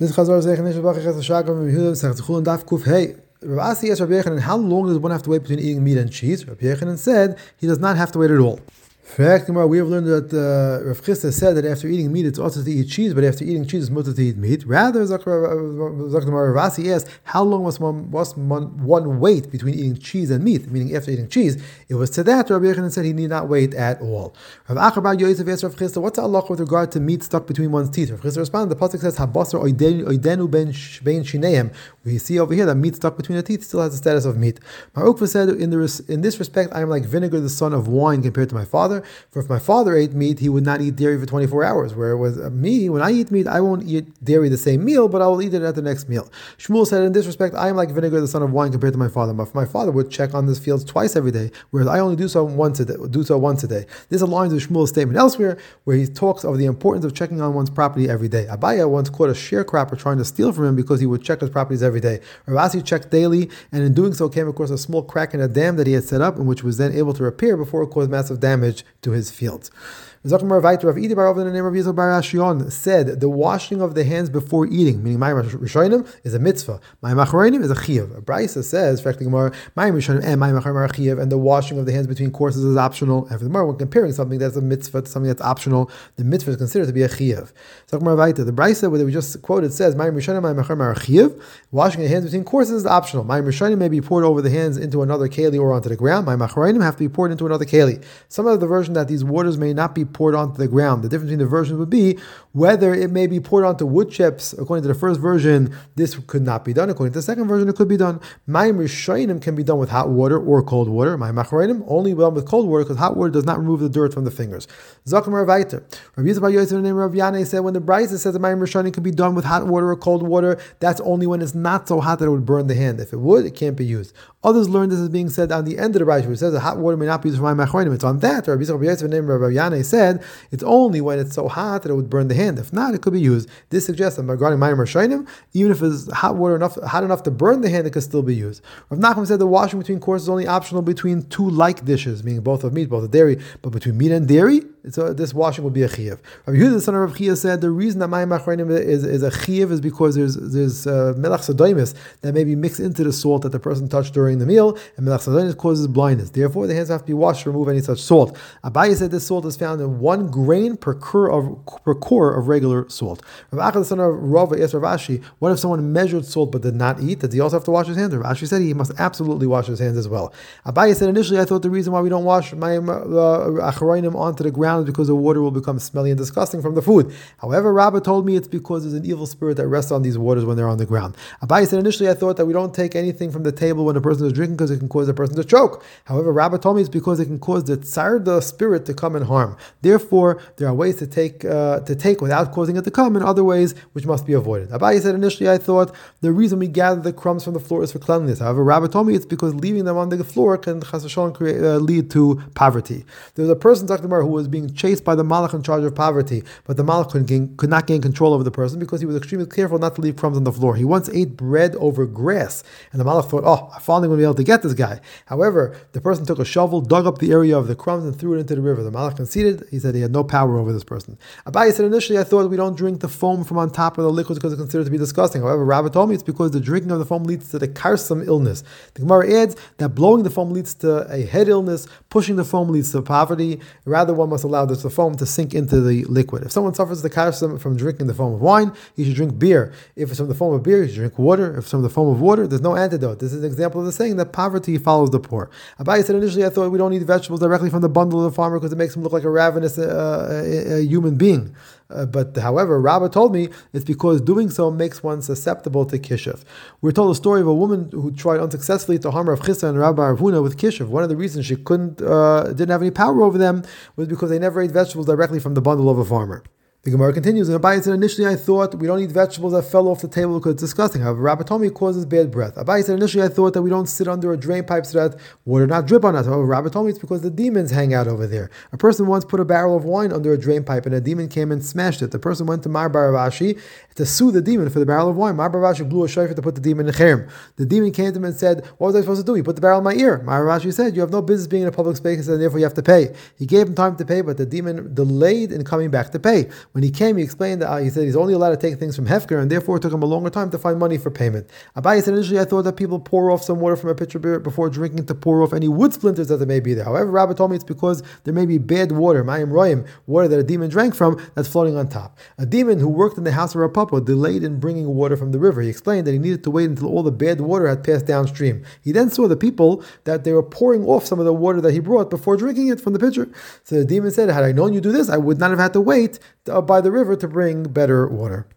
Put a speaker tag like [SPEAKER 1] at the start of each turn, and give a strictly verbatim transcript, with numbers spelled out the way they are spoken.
[SPEAKER 1] This Chazar is saying, hey, Rav Asi asked Rabbi Yechanan, how long does one have to wait between eating meat and cheese? Rabbi Yechanan said he does not have to wait at all. Fact, we have learned that uh, Rav Chisda said that after eating meat it's also to eat cheese, but after eating cheese it's mutter to eat meat. Rather, Rav Asi asked, how long must one, must one wait between eating cheese and meat? Meaning, after eating cheese, it was to that Rabbi Yechanan said he need not wait at all. Rav Acher bar Yosef asked Rav Chisda, what's the halacha with regard to meat stuck between one's teeth? Rav Chisda responded, the pasuk says, "Habasar oidenu ben shineim." We see over here that meat stuck between the teeth still has the status of meat. Mar Ukva said, in, the, in this respect, I am like vinegar, the son of wine, compared to my father. For if my father ate meat, he would not eat dairy for twenty-four hours. Whereas me, when I eat meat, I won't eat dairy the same meal, but I will eat it at the next meal. Shmuel said, in this respect, I am like vinegar, the son of wine, compared to my father. But my father would check on this fields twice every day, whereas I only do so once a day. Do so once a day. This aligns with Shmuel's statement elsewhere, where he talks of the importance of checking on one's property every day. Abaya once caught a sharecropper trying to steal from him because he would check his properties every day. Rav Asi checked daily, and in doing so came across a small crack in a dam that he had set up, and which was then able to repair before it caused massive damage to his fields. Rav Idi bar Oved, the name of Yisrael bar Ashion, said the washing of the hands before eating, meaning Mayim Rishonim, is a mitzvah. Mayim Achronim is a chiyuv. A Brisa says, for the Gemara, Mayim Rishonim and Mayim Achronim are a chiyuv, and the washing of the hands between courses is optional. And for the Gemara, when comparing something that's a mitzvah to something that's optional, the mitzvah is considered to be a chiyuv. The Brisa, where we just quoted, says Mayim Rishonim, Mayim Achronim are a chiyuv. Washing the hands between courses is optional. Mayim Rishonim may be poured over the hands into another keli or onto the ground. Mayim Achronim have to be poured into another keli. Some of the version that these waters may not be poured onto the ground. The difference between the versions would be whether it may be poured onto wood chips. According to the first version, this could not be done. According to the second version, it could be done. Mayim Rishonim can be done with hot water or cold water. Mayim Achronim only done with cold water because hot water does not remove the dirt from the fingers. Zakim Ravaiter. Rabbi Yisrael bar Yosef, the name of Rav Yanai, said when the Brisa says that Mayim Rishonim can be done with hot water or cold water, that's only when it's not so hot that it would burn the hand. If it would, it can't be used. Others learn this as being said on the end of the Brisa, where it says that hot water may not be used for Mayim Achronim. It's on that. Rabbi Yisrael bar Yosef, the name of Rav Yanai, said it's only when it's so hot that it would burn the hand. If not, it could be used. This suggests that regarding Mayim Rishonim, even if it's hot water enough, hot enough to burn the hand, it could still be used. Rav Nachman said the washing between courses is only optional between two like dishes, meaning both of meat, both of dairy, but between meat and dairy, it's a, this washing would be a chiyuv. Rabbi Yehuda, the son of Rav Chia, said the reason that Mayim Achronim is, is a chiyuv is because there's there's uh, melach sadoimis that may be mixed into the salt that the person touched during the meal, and melach sadoimis causes blindness. Therefore, the hands have to be washed to remove any such salt. Abaye said this salt is found in one grain per core of per core of regular salt. Rav Acha, the son of Rava, asked Rav Ashi, what if someone measured salt but did not eat? Does he also have to wash his hands? Rav Ashi said he must absolutely wash his hands as well. Abaye said initially I thought the reason why we don't wash Mayim uh, Achronim onto the ground is because the water will become smelly and disgusting from the food. However, Rabbah told me it's because there's an evil spirit that rests on these waters when they're on the ground. Abaye said initially I thought that we don't take anything from the table when a person is drinking because it can cause a person to choke. However, Rabbah told me it's because it can cause the tsar, the spirit, to come and harm. Therefore, there are ways to take uh, to take without causing it to come, and other ways which must be avoided. Abaye said initially I thought the reason we gather the crumbs from the floor is for cleanliness. However, Rabbah told me it's because leaving them on the floor can chas v'shalom create, uh, lead to poverty. There was a person, Doctor Mar, who was being chased by the malach in charge of poverty, but the malach could, gain, could not gain control over the person because he was extremely careful not to leave crumbs on the floor. He once ate bread over grass, and the malach thought, oh, I finally going to be able to get this guy. However, the person took a shovel, dug up the area of the crumbs, and threw it into the river. The malach conceded. He said he had no power over this person. Abaye said initially I thought we don't drink the foam from on top of the liquids because it's considered to be disgusting. However, Rabbah told me it's because the drinking of the foam leads to the karsam illness. The Gemara adds that blowing the foam leads to a head illness, pushing the foam leads to poverty. Rather, one must allow the foam to sink into the liquid. If someone suffers the karsam from drinking the foam of wine, he should drink beer. If it's from the foam of beer, he should drink water. If it's from the foam of water, there's no antidote. This is an example of the saying that poverty follows the poor. Abaye said initially I thought we don't eat vegetables directly from the bundle of the farmer because it makes him look like a ravenous uh, a, a human being. Uh, but however, Rabbah told me it's because doing so makes one susceptible to kishuv. We're told a story of a woman who tried unsuccessfully to harm Rav Chisda and Rabbi Rav Huna with kishuv. One of the reasons she couldn't, uh, didn't have any power over them was because they never ate vegetables directly from the bundle of a farmer. The Gemara continues, and Abaye said, initially I thought we don't eat vegetables that fell off the table because it's disgusting. However, Rabbah told me it causes bad breath. Abaye said, initially I thought that we don't sit under a drain pipe so that water not drip on us. However, Rabbah told me it's because the demons hang out over there. A person once put a barrel of wine under a drain pipe and a demon came and smashed it. The person went to Mar bar Rav Ashi to sue the demon for the barrel of wine. Mar bar Rav Ashi blew a shofar to put the demon in cherem. The demon came to him and said, what was I supposed to do? He put the barrel in my ear. Mar bar Rav Ashi said, you have no business being in a public space and therefore you have to pay. He gave him time to pay, but the demon delayed in coming back to pay. When he came, he explained that uh, he said he's only allowed to take things from Hefker, and therefore it took him a longer time to find money for payment. Abaye said initially I thought that people pour off some water from a pitcher before drinking to pour off any wood splinters that there may be there. However, Rabbi told me it's because there may be bad water, Mayim Royim, water that a demon drank from, that's floating on top. A demon who worked in the house of Rav Papa delayed in bringing water from the river. He explained that he needed to wait until all the bad water had passed downstream. He then saw the people that they were pouring off some of the water that he brought before drinking it from the pitcher. So the demon said, had I known you do this, I would not have had to wait uh, by the river to bring better water.